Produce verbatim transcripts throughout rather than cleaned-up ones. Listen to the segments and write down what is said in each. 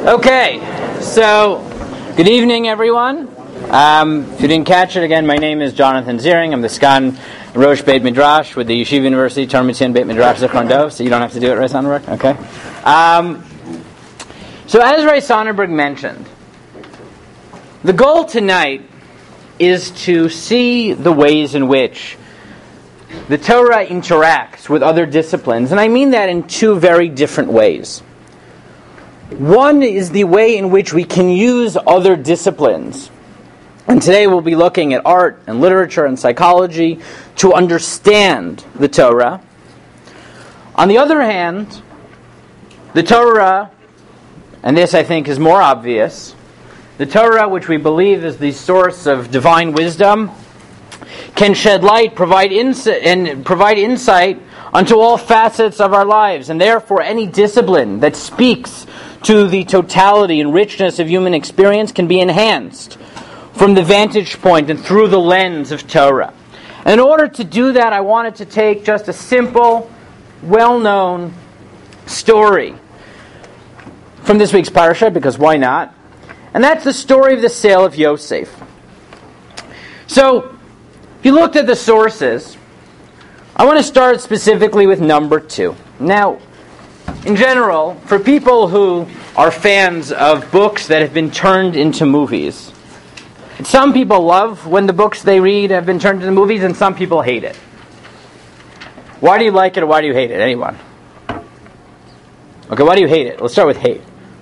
Okay, so good evening, everyone. Um, if you didn't catch it, again, my name is Jonathan Ziering. I'm the Sgan Rosh Beit Midrash with the Yeshiva University Tarmitzian Beit Midrash Zichron Dov, so you don't have to do it, Ray Sonnenberg? Okay. Um, so as Ray Sonnenberg mentioned, the goal tonight is to see the ways in which the Torah interacts with other disciplines, and I mean that in two very different ways. One is the way in which we can use other disciplines. And today we'll be looking at art and literature and psychology to understand the Torah. On the other hand, the Torah, and this I think is more obvious, the Torah, which we believe is the source of divine wisdom, can shed light, provide insight, and provide insight onto all facets of our lives, and therefore any discipline that speaks to the totality and richness of human experience can be enhanced from the vantage point and through the lens of Torah. And in order to do that, I wanted to take just a simple, well-known story from this week's parasha, because why not? And that's the story of the sale of Yosef. So, if you looked at the sources, I want to start specifically with number two. Now, in general, for people who are fans of books that have been turned into movies, some people love when the books they read have been turned into movies, and some people hate it. Why do you like it or why do you hate it? Anyone? Okay, why do you hate it? Let's start with hate.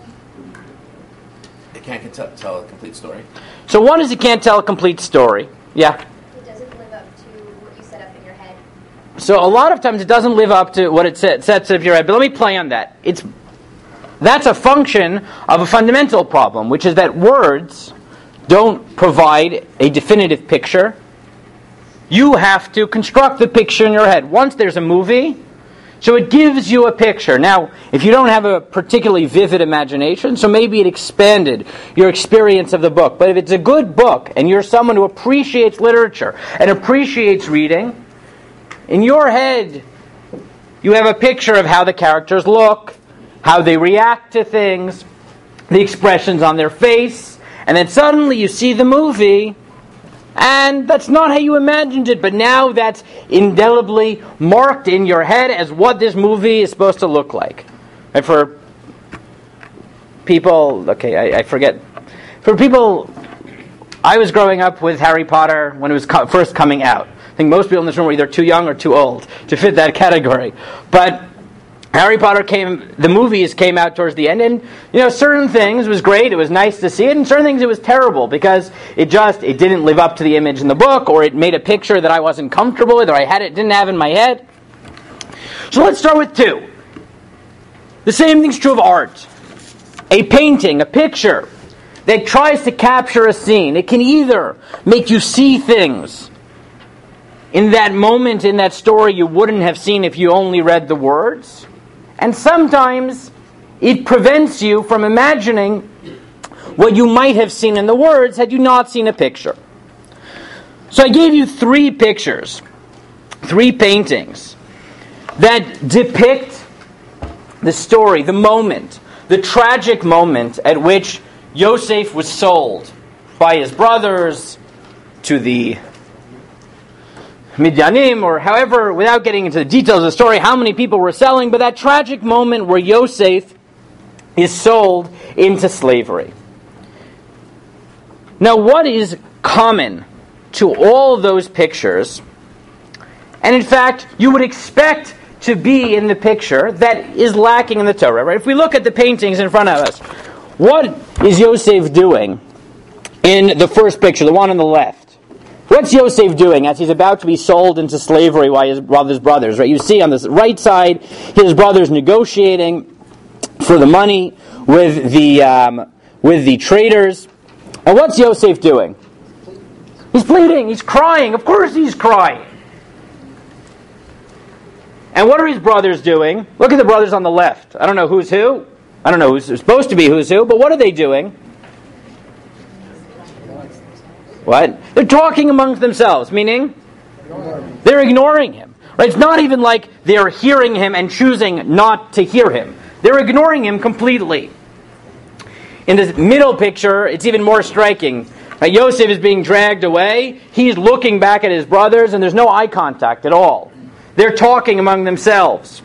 It can't tell, tell a complete story. So one is it can't tell a complete story. Yeah? It doesn't live up to what you set up in your head. So a lot of times it doesn't live up to what it set, sets up in your head. But let me play on that. It's That's a function of a fundamental problem, which is that words don't provide a definitive picture. You have to construct the picture in your head. Once there's a movie, so it gives you a picture. Now, if you don't have a particularly vivid imagination, so maybe it expanded your experience of the book. But if it's a good book, and you're someone who appreciates literature and appreciates reading, in your head, you have a picture of how the characters look, how they react to things, the expressions on their face, and then suddenly you see the movie, and that's not how you imagined it, but now that's indelibly marked in your head as what this movie is supposed to look like. And for people, okay, I, I forget. For people, I was growing up with Harry Potter when it was co- first coming out. I think most people in this room were either too young or too old to fit that category. But Harry Potter came, the movies came out towards the end, and, you know, certain things was great, it was nice to see it, and certain things it was terrible, because it just, it didn't live up to the image in the book, or it made a picture that I wasn't comfortable with, or I had it, didn't have in my head. So let's start with two. The same thing's true of art. A painting, a picture, that tries to capture a scene. It can either make you see things in that moment, in that story, you wouldn't have seen if you only read the words. And sometimes it prevents you from imagining what you might have seen in the words had you not seen a picture. So I gave you three pictures, three paintings that depict the story, the moment, the tragic moment at which Yosef was sold by his brothers to the Midyanim, or however, without getting into the details of the story, how many people were selling, but that tragic moment where Yosef is sold into slavery. Now, what is common to all those pictures, and in fact, you would expect to be in the picture that is lacking in the Torah, right? If we look at the paintings in front of us, what is Yosef doing in the first picture, the one on the left? What's Yosef doing as he's about to be sold into slavery by his, by his brothers? Right? You see on the right side, his brothers negotiating for the money with the um, with the traders. And what's Yosef doing? He's pleading. He's crying. Of course he's crying. And what are his brothers doing? Look at the brothers on the left. I don't know who's who. I don't know who's supposed to be who's who. But what are they doing? What? They're talking amongst themselves, meaning they're ignoring him. Right? It's not even like they're hearing him and choosing not to hear him. They're ignoring him completely. in this middle picture, it's even more striking. Right, Yosef is being dragged away. He's looking back at his brothers, and there's no eye contact at all. They're talking among themselves.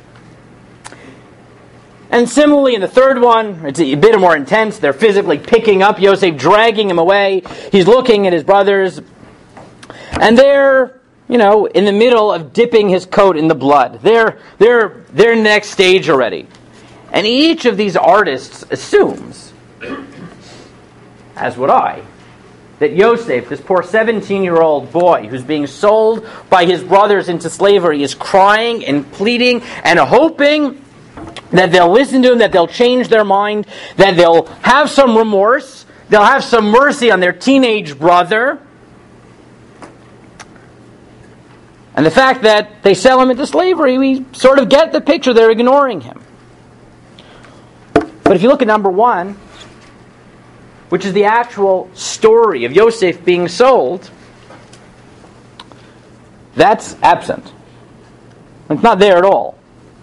And similarly, in the third one, it's a bit more intense. They're physically picking up Yosef, dragging him away. He's looking at his brothers. And they're, you know, in the middle of dipping his coat in the blood. They're, they're, they're in the next stage already. And each of these artists assumes, as would I, that Yosef, this poor seventeen-year-old boy who's being sold by his brothers into slavery, is crying and pleading and hoping that they'll listen to him, that they'll change their mind, that they'll have some remorse, they'll have some mercy on their teenage brother. And the fact that they sell him into slavery, we sort of get the picture. They're ignoring him. But if you look at number one, which is the actual story of Yosef being sold, that's absent. It's not there at all.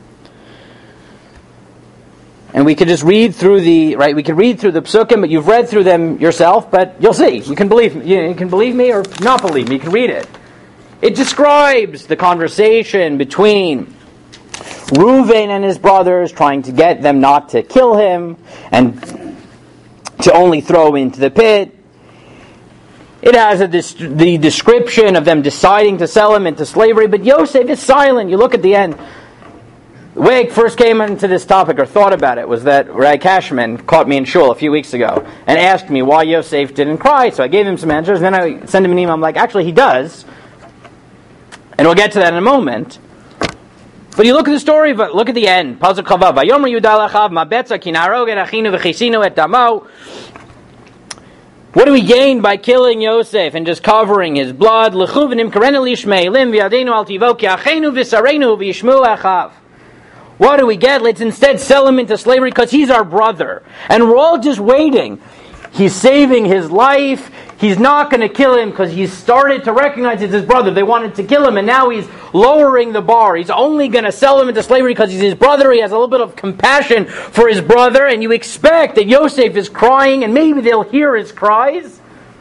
And we could just read through the right. We could read through the psukim, but you've read through them yourself. But you'll see. You can believe. You can believe me or not believe me. You can read it. It describes the conversation between Reuven and his brothers, trying to get them not to kill him and to only throw him into the pit. It has a, the description of them deciding to sell him into slavery, but Yosef is silent. You look at the end. The way I first came into this topic or thought about it was that Ray Cashman caught me in shul a few weeks ago and asked me why Yosef didn't cry. So I gave him some answers, and then I sent him an email. I'm like, actually, he does. And we'll get to that in a moment. But you look at the story, but look at the end. Pasuk Chavav. Vayomer Yudah lachav mabetza ki naharog et achinu v'chisinu et damo. What do we gain by killing Yosef and just covering his blood? L'chu v'nim karenu lishmei lim v'yadeinu al tivo ki achenu v'sarenu v'yishmu achav. What do we get? Let's instead sell him into slavery because he's our brother. And we're all just waiting. He's saving his life. He's not going to kill him because he's started to recognize it's his brother. They wanted to kill him, and now he's lowering the bar. He's only going to sell him into slavery because he's his brother. He has a little bit of compassion for his brother, and you expect that Yosef is crying, and maybe they'll hear his cries.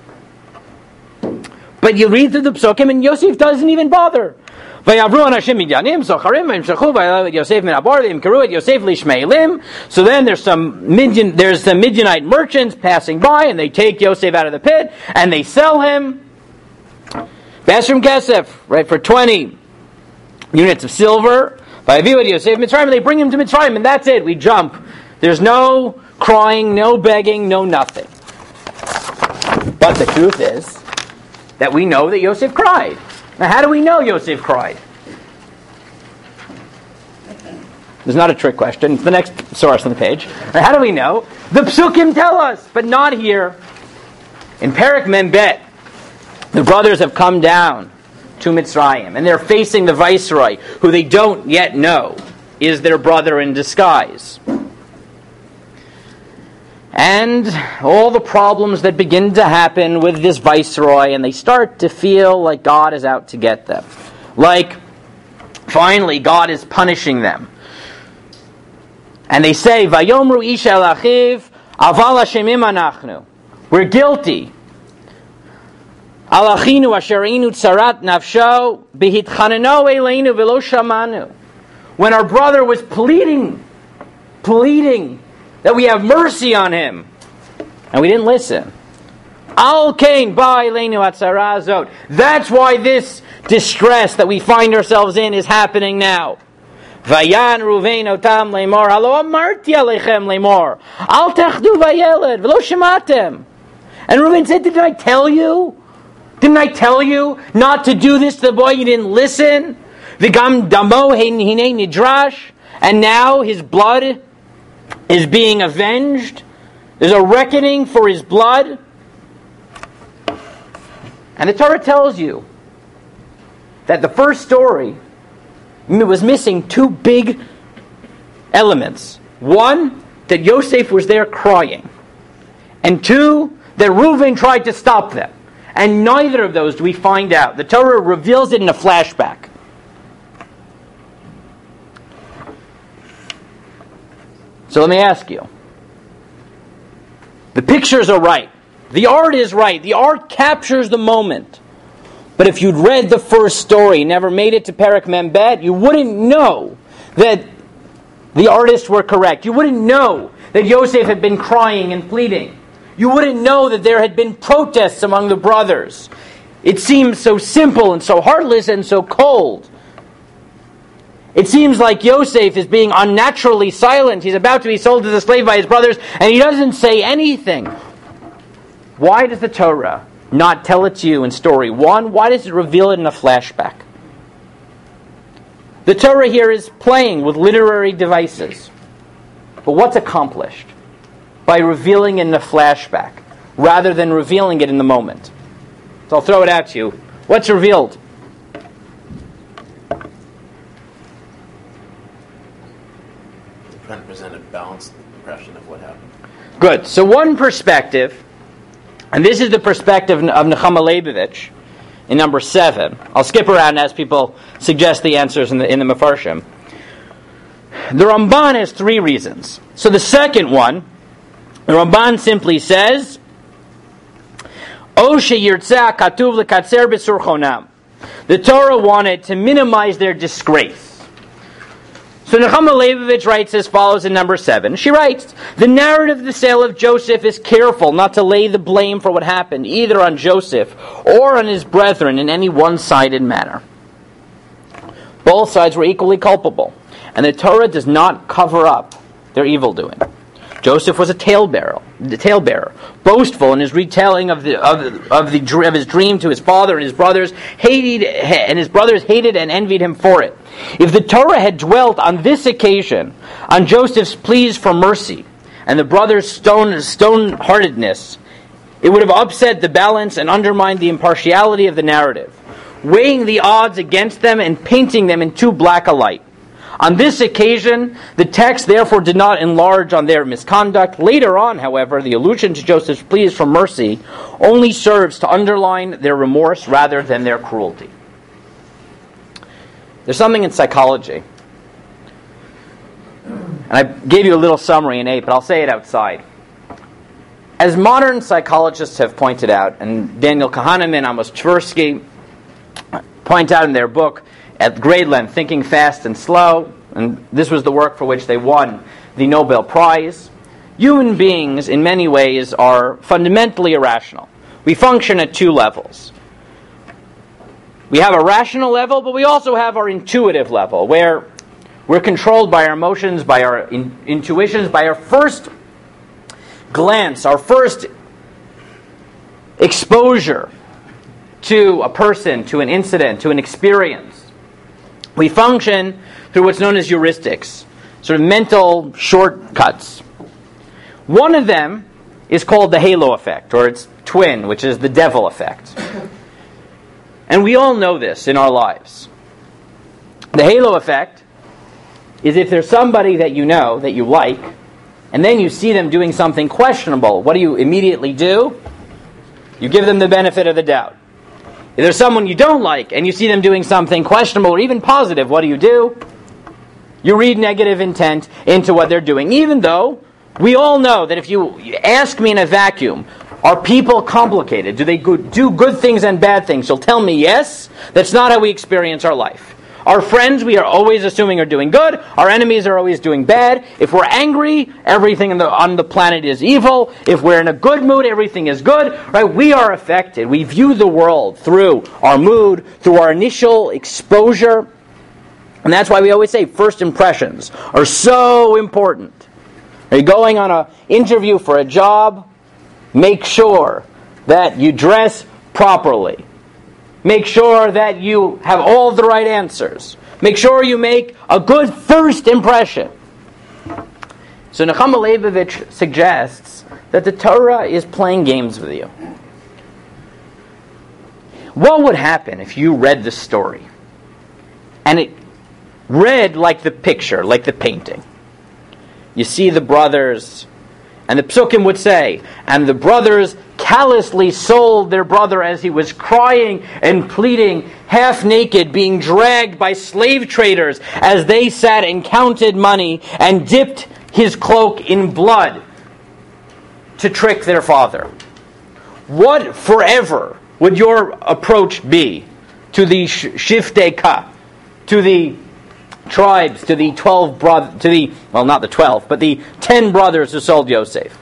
But you read through the psukim, and Yosef doesn't even bother. So then there's some Midian, there's some Midianite merchants passing by, and they take Yosef out of the pit and they sell him. Basrim Kesef, right, for twenty units of silver. By Yosef Mitzrayim, they bring him to Mitzrayim, and that's it. We jump. There's no crying, no begging, no nothing. But the truth is that we know that Yosef cried. Now, how do we know Yosef cried? It's not a trick question. It's the next source on the page. Now, how do we know? The psukim tell us, but not here. In Perek Mem Bet, the brothers have come down to Mitzrayim, and they're facing the viceroy, who they don't yet know is their brother in disguise. And all the problems that begin to happen with this viceroy, and they start to feel like God is out to get them. Like, finally, God is punishing them. And they say, Vayomru ish el achiv, aval hashemim anachnu. We're guilty. Al achinu asher inu tzarat nafsho, behitchaneno eleinu velo shamanu. When our brother was pleading, pleading, that we have mercy on him, and we didn't listen. Al kain ba eleinu atzara azot. That's why this distress that we find ourselves in is happening now. Vayan Ruvain otam lemor halo amarti alechem lemor al techdu vayeled v'lo shematem. And Reuven said, "Didn't I tell you? Didn't I tell you not to do this to the boy? You didn't listen. V'gam damo hinei nidrash, and now his blood is being avenged. There's a reckoning for his blood." And the Torah tells you that the first story was missing two big elements. One, that Yosef was there crying. And two, that Reuven tried to stop them. And neither of those do we find out. The Torah reveals it in a flashback. So let me ask you. The pictures are right. The art is right. The art captures the moment. But if you'd read the first story, never made it to Perek Mem Bet, you wouldn't know that the artists were correct. You wouldn't know that Yosef had been crying and pleading. You wouldn't know that there had been protests among the brothers. It seems so simple and so heartless and so cold. It seems like Yosef is being unnaturally silent. He's about to be sold as a slave by his brothers, and he doesn't say anything. Why does the Torah not tell it to you in story one? Why does it reveal it in a flashback? The Torah here is playing with literary devices. But what's accomplished by revealing it in a flashback rather than revealing it in the moment? So I'll throw it at you. What's revealed? Trying to present a balanced impression of what happened. Good. So one perspective, and this is the perspective of Nechama Leibovich in number seven. I'll skip around as people suggest the answers in the in the Mefarshim. The Ramban has three reasons. So the second one, the Ramban simply says, O sheyirtzeh katuv lekatzer b'surchonam. The Torah wanted to minimize their disgrace. So Nechama Leibovich writes as follows in number seven. She writes, the narrative of the sale of Joseph is careful not to lay the blame for what happened either on Joseph or on his brethren in any one-sided manner. Both sides were equally culpable, and the Torah does not cover up their evil doing. Joseph was a talebearer, the talebearer, boastful in his retelling of the of, of the of his dream to his father and his brothers, hated and his brothers hated and envied him for it. If the Torah had dwelt on this occasion on Joseph's pleas for mercy and the brothers' stone stone-heartedness, it would have upset the balance and undermined the impartiality of the narrative, weighing the odds against them and painting them in too black a light. On this occasion, the text therefore did not enlarge on their misconduct. Later on, however, the allusion to Joseph's pleas for mercy only serves to underline their remorse rather than their cruelty. There's something in psychology, and I gave you a little summary in eight, but I'll say it outside. As modern psychologists have pointed out, and Daniel Kahneman, Amos Tversky point out in their book, at great length, Thinking Fast and Slow, and this was the work for which they won the Nobel Prize. Human beings, in many ways, are fundamentally irrational. We function at two levels. We have a rational level, but we also have our intuitive level, where we're controlled by our emotions, by our in- intuitions, by our first glance, our first exposure to a person, to an incident, to an experience. We function through what's known as heuristics, sort of mental shortcuts. One of them is called the halo effect, or its twin, which is the devil effect. And we all know this in our lives. The halo effect is if there's somebody that you know, that you like, and then you see them doing something questionable, what do you immediately do? You give them the benefit of the doubt. If there's someone you don't like and you see them doing something questionable or even positive, what do you do? You read negative intent into what they're doing, even though we all know that if you ask me in a vacuum, are people complicated? Do they do good things and bad things? You'll tell me yes. That's not how we experience our life. Our friends, we are always assuming are doing good. Our enemies are always doing bad. If we're angry, everything on the, on the planet is evil. If we're in a good mood, everything is good. Right? We are affected. We view the world through our mood, through our initial exposure. And that's why we always say first impressions are so important. Are you going on an interview for a job? Make sure that you dress properly. Make sure that you have all the right answers. Make sure you make a good first impression. So Nechama Leibovich suggests that the Torah is playing games with you. What would happen if you read the story and it read like the picture, like the painting? You see the brothers, and the Psukim would say, and the brothers callously sold their brother as he was crying and pleading, half naked, being dragged by slave traders as they sat and counted money and dipped his cloak in blood to trick their father, what forever would your approach be to the Shiftei Ka, to the tribes, to the twelve brothers, to the, well, not the twelve, but the ten brothers who sold Yosef?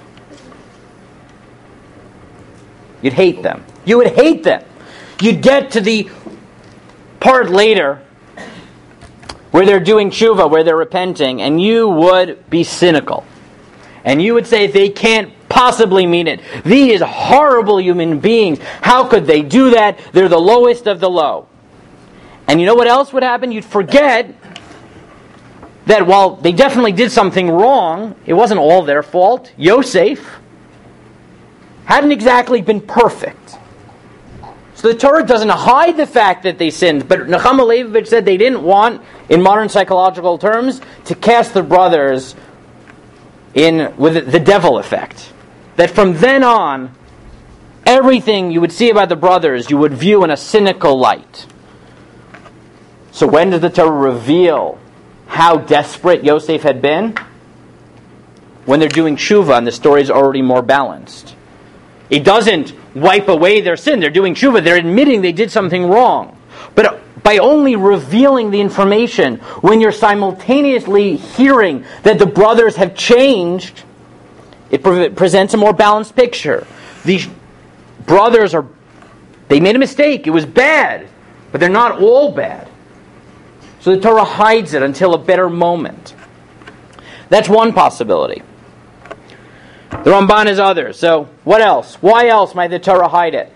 You'd hate them. You would hate them. You'd get to the part later where they're doing tshuva, where they're repenting, and you would be cynical. And you would say they can't possibly mean it. These horrible human beings, how could they do that? They're the lowest of the low. And you know what else would happen? You'd forget that while they definitely did something wrong, it wasn't all their fault. Yosef hadn't exactly been perfect. So the Torah doesn't hide the fact that they sinned, but Nechama Leibovich said they didn't want, in modern psychological terms, to cast the brothers in with the devil effect. That from then on, everything you would see about the brothers you would view in a cynical light. So when does the Torah reveal how desperate Yosef had been? When they're doing tshuva and the story is already more balanced. It doesn't wipe away their sin. They're doing tshuva. They're admitting they did something wrong. But by only revealing the information, when you're simultaneously hearing that the brothers have changed, it pre- presents a more balanced picture. These brothers are, they made a mistake. It was bad. But they're not all bad. So the Torah hides it until a better moment. That's one possibility. The Ramban is other. So what else? Why else might the Torah hide it?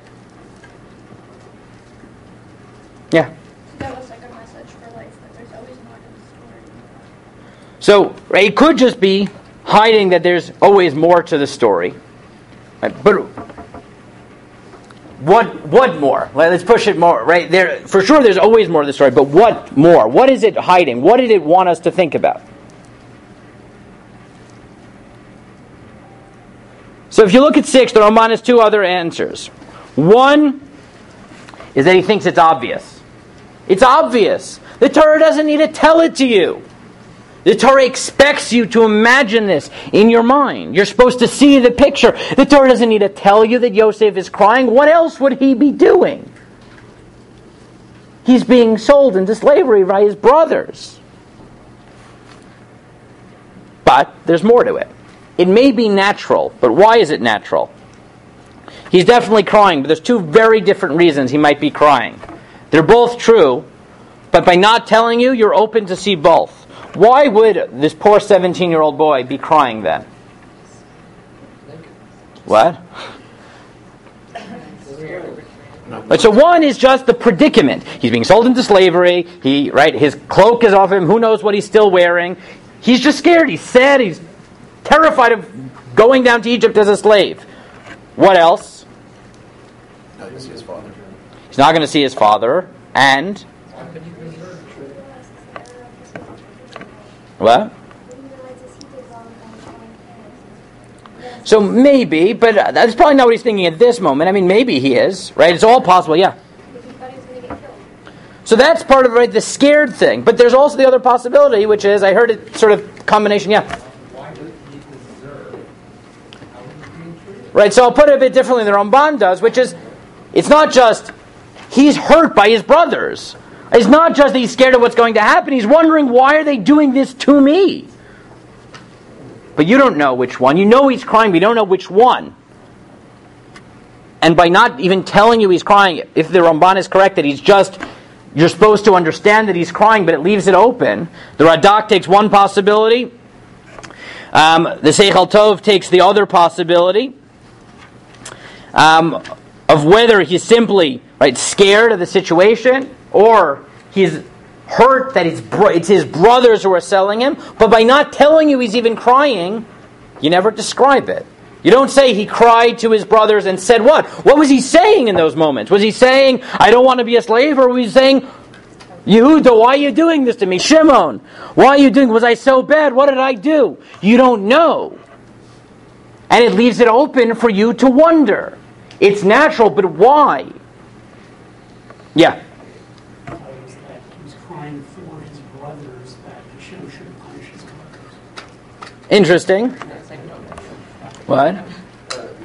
Yeah. That was like a message for life, that there's always more to the story. So right, it could just be hiding that there's always more to the story. Right? But what what more? Let's push it more. Right there, for sure, there's always more to the story. But what more? What is it hiding? What did it want us to think about? So if you look at six, the Ramban has two other answers. One is that he thinks it's obvious. It's obvious. The Torah doesn't need to tell it to you. The Torah expects you to imagine this in your mind. You're supposed to see the picture. The Torah doesn't need to tell you that Yosef is crying. What else would he be doing? He's being sold into slavery by his brothers. But there's more to it. It may be natural, but why is it natural? He's definitely crying, but there's two very different reasons he might be crying. They're both true, but by not telling you, you're open to see both. Why would this poor seventeen-year-old boy be crying then? What? Right, so one is just the predicament. He's being sold into slavery. He, right, his cloak is off him. Who knows what he's still wearing? He's just scared. He's sad. He's terrified of going down to Egypt as a slave. What else? Not going to see his father. He's not going to see his father. And? What? So maybe, but that's probably not what he's thinking at this moment. I mean, maybe he is, right? It's all possible, yeah. So that's part of, right, the scared thing. But there's also the other possibility, which is, I heard it sort of combination, yeah. Right, so I'll put it a bit differently than the Ramban does, which is, it's not just he's hurt by his brothers. It's not just that he's scared of what's going to happen. He's wondering, why are they doing this to me? But you don't know which one. You know he's crying, but you don't know which one. And by not even telling you he's crying, if the Ramban is correct that he's just, you're supposed to understand that he's crying, but it leaves it open. The Radak takes one possibility. Um, the Seichel Tov takes the other possibility. Um, of whether he's simply, right, scared of the situation, or he's hurt that it's, bro- it's his brothers who are selling him. But by not telling you he's even crying, you never describe it. You don't say he cried to his brothers and said what? What was he saying in those moments? Was he saying, I don't want to be a slave? Or was he saying, Yehuda, why are you doing this to me? Shimon, why are you doing, was I so bad? What did I do? You don't know. And it leaves it open for you to wonder. It's natural, but why? Yeah. That he was crying for his brothers that Hashem should punish his brothers. Interesting. What? Uh,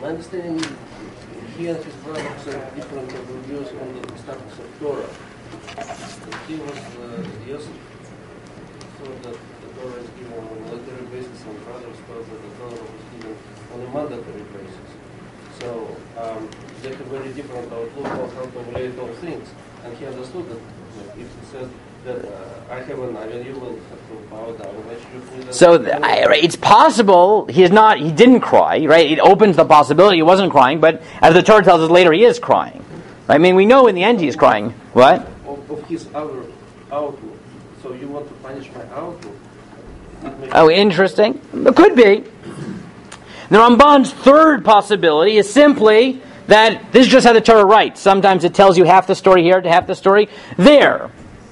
My understanding is he and his brothers have different views on the status of Torah. He was uh, Yosef thought that the Torah is given on a military basis, and brothers thought that the Torah was given on a mandatory basis. So um, they have very different outlook on how to relate all things. And he understood that like, if he says that uh, I have an iron, you will have to bow down. I should So th- I, right, it's possible he is not. He didn't cry, right? It opens the possibility he wasn't crying, but as the Torah tells us later, he is crying. I mean, we know in the end he is crying. What? Of, of his outer outlook. So you want to punish my outlook? Oh, interesting. It could be. The Ramban's third possibility is simply that this is just how the Torah writes. Sometimes it tells you half the story here, half the story there.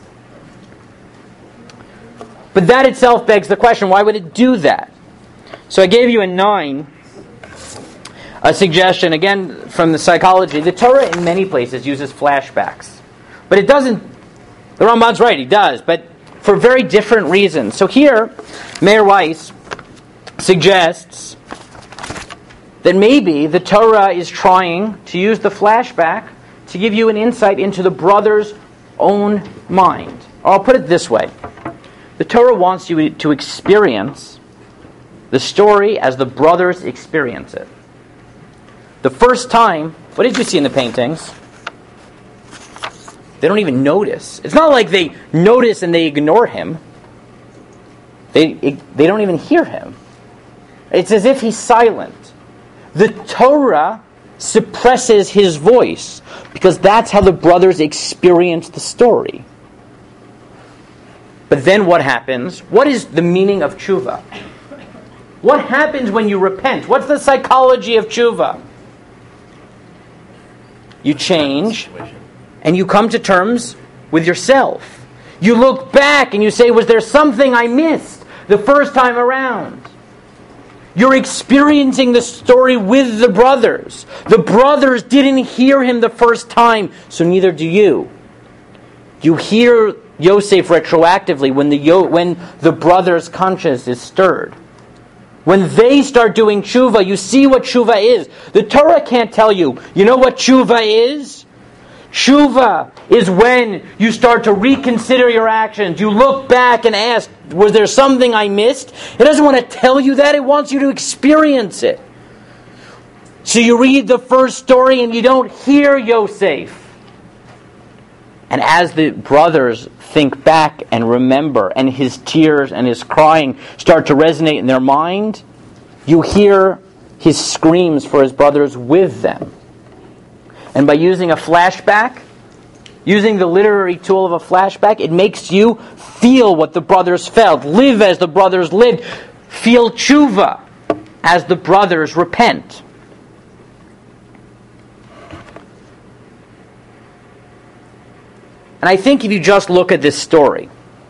But that itself begs the question, why would it do that? So I gave you a nine, a suggestion, again, from the psychology. The Torah in many places uses flashbacks. But it doesn't, the Ramban's right, he does, but for very different reasons. So here, Meir Weiss suggests that maybe the Torah is trying to use the flashback to give you an insight into the brother's own mind. Or I'll put it this way. The Torah wants you to experience the story as the brothers experience it. The first time, what did you see in the paintings? They don't even notice. It's not like they notice and they ignore him. They, they don't even hear him. It's as if he's silent. The Torah suppresses his voice because that's how the brothers experience the story. But then what happens? What is the meaning of tshuva? What happens when you repent? What's the psychology of tshuva? You change and you come to terms with yourself. You look back and you say, was there something I missed the first time around? You're experiencing the story with the brothers. The brothers didn't hear him the first time, so neither do you. You hear Yosef retroactively when the Yo- when the brothers' conscience is stirred. When they start doing tshuva, you see what tshuva is. The Torah can't tell you, you know what tshuva is? Tshuva is when you start to reconsider your actions. You look back and ask, was there something I missed? It doesn't want to tell you that. It wants you to experience it. So you read the first story and you don't hear Yosef. And as the brothers think back and remember, and his tears and his crying start to resonate in their mind, you hear his screams for his brothers with them. And by using a flashback, using the literary tool of a flashback, it makes you feel what the brothers felt, live as the brothers lived, feel tshuva as the brothers repent. And I think if you just look at this story,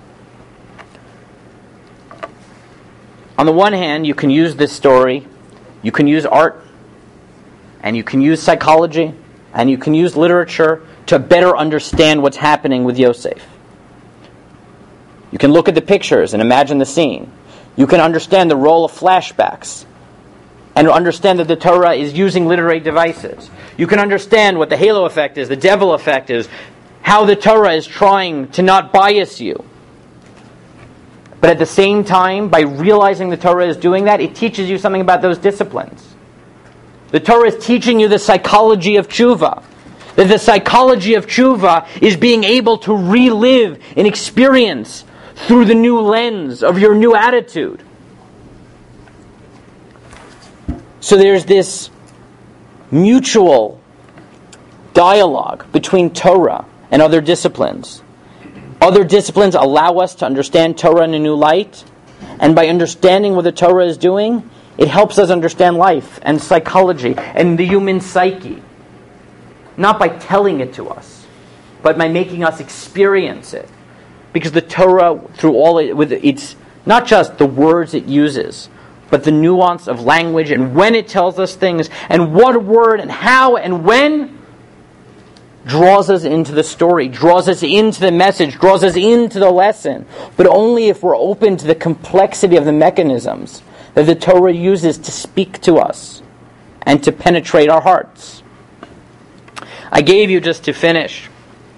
on the one hand, you can use this story, you can use art, and you can use psychology, and you can use literature to better understand what's happening with Yosef. You can look at the pictures and imagine the scene. You can understand the role of flashbacks and understand that the Torah is using literary devices. You can understand what the halo effect is, the devil effect is, how the Torah is trying to not bias you. But at the same time, by realizing the Torah is doing that, it teaches you something about those disciplines. The Torah is teaching you the psychology of tshuva. That the psychology of tshuva is being able to relive an experience through the new lens of your new attitude. So there's this mutual dialogue between Torah and other disciplines. Other disciplines allow us to understand Torah in a new light, and by understanding what the Torah is doing, it helps us understand life and psychology and the human psyche. Not by telling it to us, but by making us experience it. Because the Torah, through all it, with it's not just the words it uses, but the nuance of language and when it tells us things, and what word and how and when, draws us into the story, draws us into the message, draws us into the lesson. But only if we're open to the complexity of the mechanisms that the Torah uses to speak to us and to penetrate our hearts. I gave you, just to finish,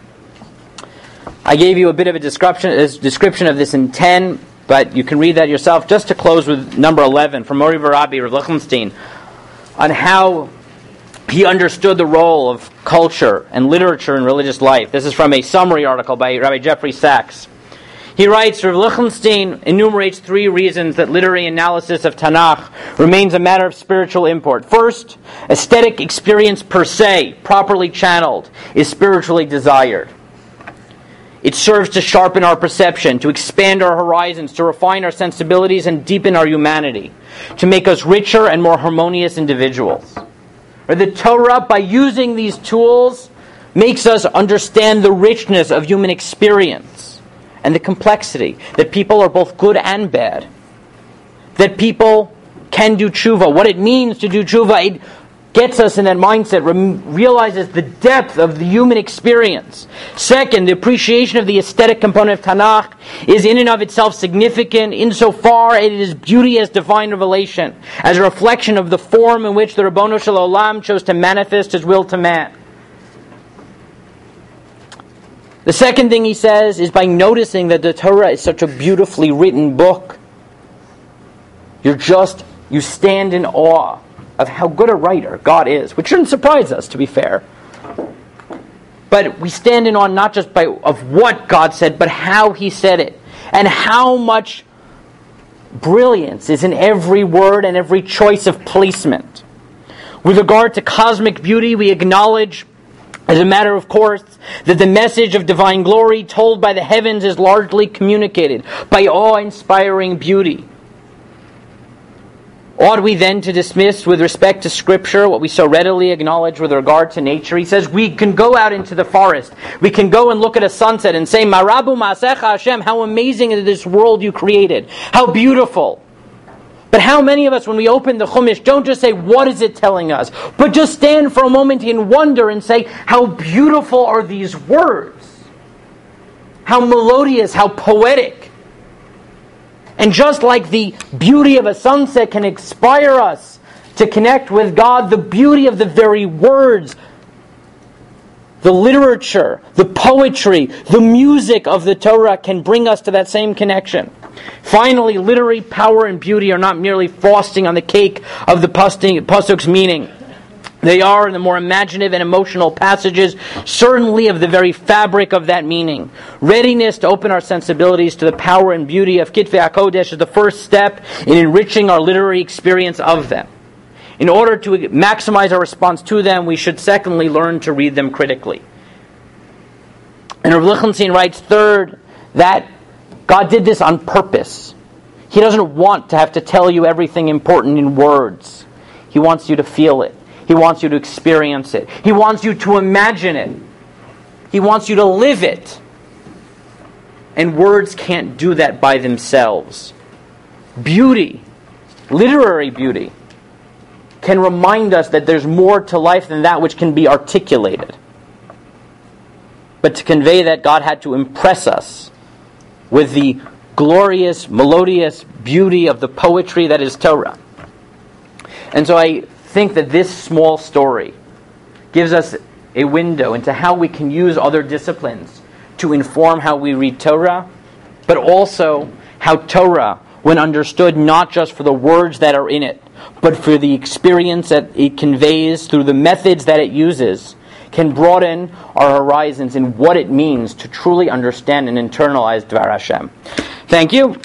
I gave you a bit of a description, a description of this in ten, but you can read that yourself. Just to close with number eleven from Mori Varabi, Rav Lichtenstein, on how he understood the role of culture and literature in religious life. This is from a summary article by Rabbi Jeffrey Sachs. He writes, Rav Lichtenstein enumerates three reasons that literary analysis of Tanakh remains a matter of spiritual import. First, aesthetic experience per se, properly channeled, is spiritually desired. It serves to sharpen our perception, to expand our horizons, to refine our sensibilities and deepen our humanity, to make us richer and more harmonious individuals. Or the Torah, by using these tools, makes us understand the richness of human experience and the complexity, that people are both good and bad, that people can do tshuva, what it means to do tshuva. It gets us in that mindset, realizes the depth of the human experience. Second, the appreciation of the aesthetic component of Tanakh is in and of itself significant insofar it is beauty as divine revelation, as a reflection of the form in which the Ribbono Shel Olam chose to manifest His will to man. The second thing he says is, by noticing that the Torah is such a beautifully written book, you're just, you stand in awe of how good a writer God is, which shouldn't surprise us, to be fair. But we stand in awe not just by of what God said, but how He said it, and how much brilliance is in every word and every choice of placement. With regard to cosmic beauty, we acknowledge, as a matter of course, that the message of divine glory told by the heavens is largely communicated by awe-inspiring beauty. Ought we then to dismiss with respect to Scripture what we so readily acknowledge with regard to nature? He says we can go out into the forest. We can go and look at a sunset and say, Marabu Ma'asecha Hashem, how amazing is this world you created. How beautiful. But how many of us, when we open the Chumash, don't just say, what is it telling us? But just stand for a moment in wonder and say, how beautiful are these words? How melodious, how poetic. And just like the beauty of a sunset can inspire us to connect with God, the beauty of the very words, the literature, the poetry, the music of the Torah can bring us to that same connection. Finally, literary power and beauty are not merely frosting on the cake of the pasuk's meaning. They are, in the more imaginative and emotional passages, certainly of the very fabric of that meaning. Readiness to open our sensibilities to the power and beauty of Kitvei HaKodesh is the first step in enriching our literary experience of them. In order to maximize our response to them, we should secondly learn to read them critically. And Rav Lichtenstein writes, third, that God did this on purpose. He doesn't want to have to tell you everything important in words. He wants you to feel it. He wants you to experience it. He wants you to imagine it. He wants you to live it. And words can't do that by themselves. Beauty, literary beauty, can remind us that there's more to life than that which can be articulated. But to convey that, God had to impress us with the glorious, melodious beauty of the poetry that is Torah. And so I think that this small story gives us a window into how we can use other disciplines to inform how we read Torah, but also how Torah, when understood not just for the words that are in it, but for the experience that it conveys through the methods that it uses, can broaden our horizons in what it means to truly understand and internalize Dvar Hashem. Thank you.